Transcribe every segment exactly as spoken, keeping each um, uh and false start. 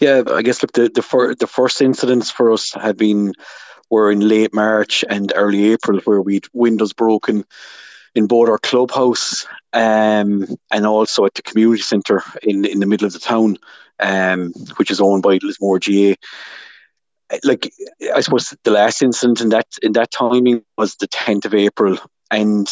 Yeah, I guess look, the the, fir- the first incidents for us had been were in late March and early April, where we'd windows broken in both our clubhouse um, and also at the community centre in in the middle of the town, um, which is owned by Lismore G A. Like, I suppose the last incident in that in that timing was the tenth of April, and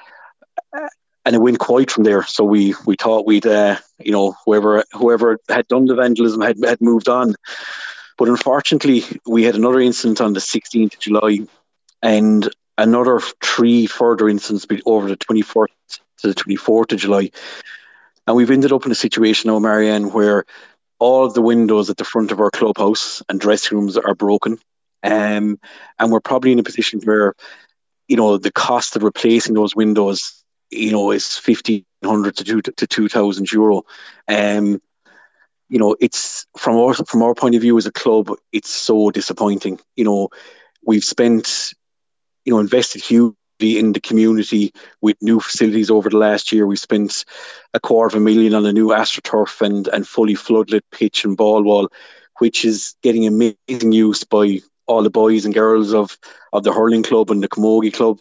and it went quiet from there. So we we thought we'd uh, you know whoever whoever had done the vandalism had had moved on, but unfortunately we had another incident on the sixteenth of July, and another three further incidents over the twenty-first to the twenty-fourth of July, and we've ended up in a situation now, Marianne, where all of the windows at the front of our clubhouse and dressing rooms are broken. Um, and we're probably in a position where, you know, the cost of replacing those windows, you know, is fifteen hundred to to two thousand euro. Um, you know, it's from our from our point of view as a club, it's so disappointing. You know, we've spent, you know, invested hugely in the community with new facilities over the last year. We spent a quarter of a million on a new AstroTurf and and fully floodlit pitch and ball wall, which is getting amazing use by all the boys and girls of of the hurling club and the camogie club.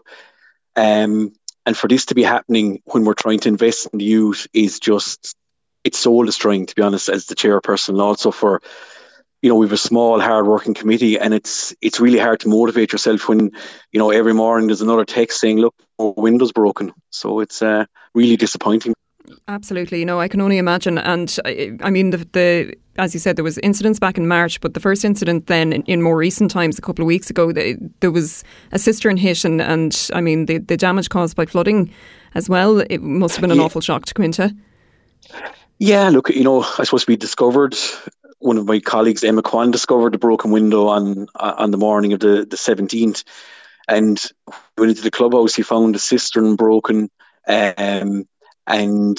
Um, and for this to be happening when we're trying to invest in the youth is just, it's soul destroying, to be honest, as the chairperson. And also for, you know, we have a small, hard-working committee, and it's it's really hard to motivate yourself when, you know, every morning there's another text saying, look, our window's broken. So it's uh, really disappointing. Absolutely. You know, I can only imagine. And I, I mean, the, the as you said, there was incidents back in March, but the first incident then in, in more recent times, a couple of weeks ago, the, there was a cistern hit, and, and I mean, the, the damage caused by flooding as well, it must have been an yeah. awful shock to come into. Yeah, look, you know, I suppose we discovered, one of my colleagues, Emma Kwan, discovered the broken window on on the morning of the, the seventeenth. And went into the clubhouse, he found the cistern broken, um, and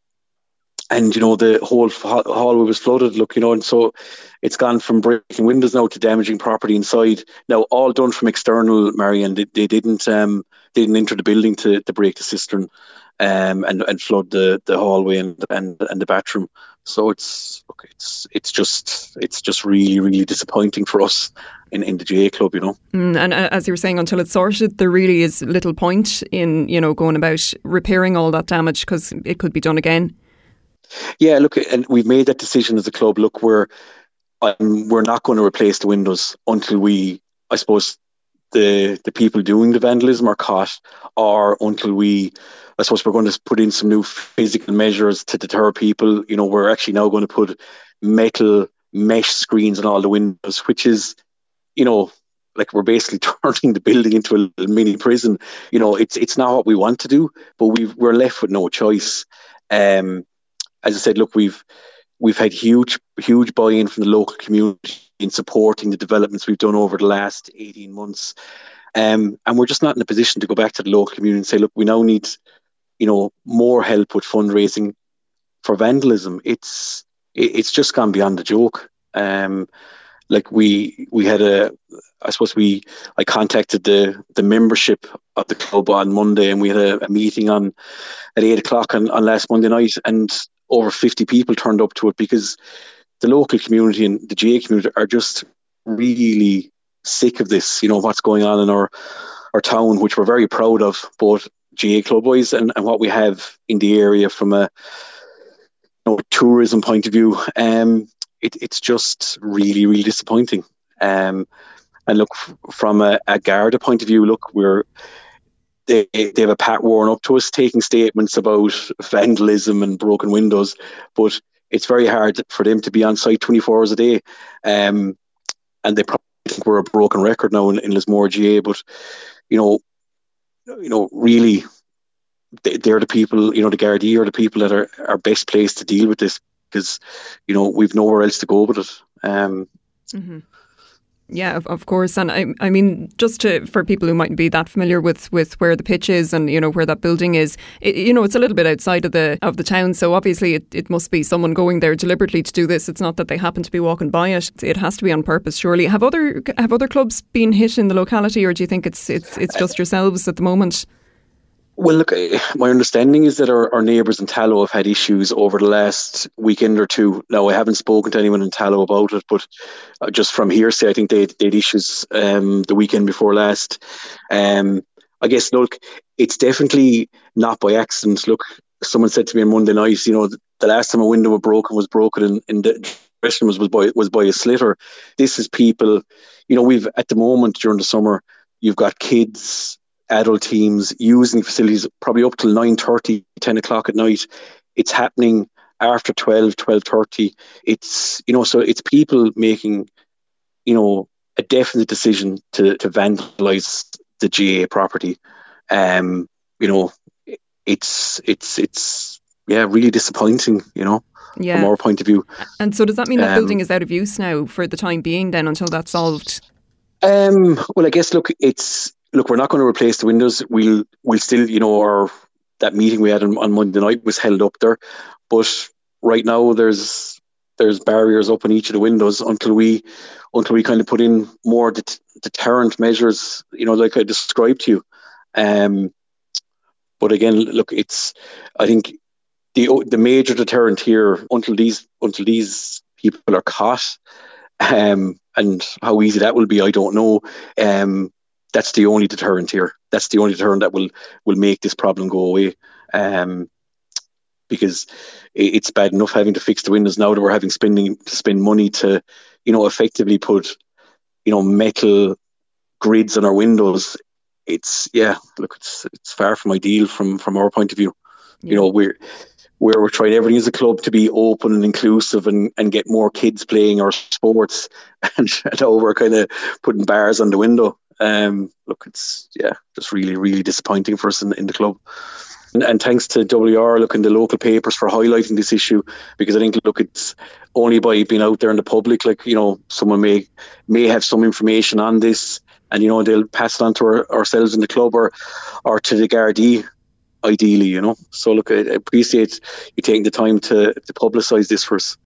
and you know the whole hallway was flooded. Look, you know, and so it's gone from breaking windows now to damaging property inside. Now, all done from external, Marianne. They, they didn't um they didn't enter the building to, to break the cistern, um, and and flood the, the hallway and and and the bathroom. So it's look, it's it's just it's just really really disappointing for us in, in the G A club, you know. Mm, and uh, as you were saying, until it's sorted, there really is little point in, you know, going about repairing all that damage, because it could be done again. Yeah, look, and we've made that decision as a club. Look, we're um, we're not going to replace the windows until we, I suppose, the the people doing the vandalism are caught, or until we, I suppose, we're going to put in some new physical measures to deter people. You know, we're actually now going to put metal mesh screens on all the windows, which is, you know, like we're basically turning the building into a little mini prison. You know, it's it's not what we want to do, but we've, we're left with no choice. Um, as I said, look, we've we've had huge huge buy-in from the local community in supporting the developments we've done over the last eighteen months. Um, and we're just not in a position to go back to the local community and say, look, we now need, you know, more help with fundraising for vandalism. It's it's just gone beyond the joke. Um, like we we had a, I suppose we I contacted the the membership of the club on Monday, and we had a, a meeting on at eight o'clock on, on last Monday night, and over fifty people turned up to it, because the local community and the G A community are just really sick of this, you know, what's going on in our our town, which we're very proud of, both G A club wise and, and what we have in the area from a, you know, tourism point of view. Um, it, it's just really, really disappointing. Um, and look, from a, a Garda point of view, look, we're They, they have a pat worn up to us, taking statements about vandalism and broken windows, but it's very hard for them to be on site twenty-four hours a day. Um, and they probably think we're a broken record now in, in Lismore G A, but, you know, you know, really, they, they're the people, you know, the Gardaí are the people that are, are best placed to deal with this, because, you know, we've nowhere else to go with it. Um, mm-hmm. Yeah, of, of course. And I, I mean, just to, for people who mightn't be that familiar with, with where the pitch is and, you know, where that building is, it, you know, it's a little bit outside of the of the town. So obviously it, it must be someone going there deliberately to do this. It's not that they happen to be walking by it. It has to be on purpose, surely. Have other have other clubs been hit in the locality, or do you think it's it's it's just yourselves at the moment? Well, look, eh, my understanding is that our, our neighbours in Tallow have had issues over the last weekend or two. Now, I haven't spoken to anyone in Tallow about it, but uh, just from hearsay, I think they they had issues um, the weekend before last. Um, I guess, look, it's definitely not by accident. Look, someone said to me on Monday night, you know, the last time a window was broken was broken in, in the dressing room was by was by a slitter. This is people, you know, we've at the moment during the summer, you've got kids, adult teams using facilities probably up till nine thirty, ten o'clock at night. It's happening after twelve, twelve thirty. It's, you know, so it's people making, you know, a definite decision to, to vandalise the G A A property. Um, you know, it's, it's, it's, yeah, really disappointing, you know, yeah. from our point of view. And so does that mean that um, building is out of use now for the time being then until that's solved? Um, well, I guess, look, it's, Look, we're not going to replace the windows. We'll we'll still, you know, our that meeting we had on, on Monday night was held up there. But right now there's there's barriers up on each of the windows until we until we kind of put in more det- deterrent measures, you know, like I described to you. Um, but again, look, it's I think the the major deterrent here until these until these people are caught, um, and how easy that will be, I don't know. Um. That's the only deterrent here. That's the only deterrent that will, will make this problem go away. Um, because it's bad enough having to fix the windows now that we're having spending to spend money to, you know, effectively put, you know, metal grids on our windows. It's yeah, look, it's it's far from ideal from from our point of view. Yeah. You know, we're where we're trying everything as a club to be open and inclusive and, and get more kids playing our sports, and now we're kind of putting bars on the window. Um, look, it's yeah, just really, really disappointing for us in, in the club. And, and thanks to W R, look, in the local papers for highlighting this issue, because I think, look, it's only by being out there in the public, like, you know, someone may may have some information on this, and, you know, they'll pass it on to our, ourselves in the club or or to the Gardaí, ideally, you know. So look, I appreciate you taking the time to, to publicise this for us.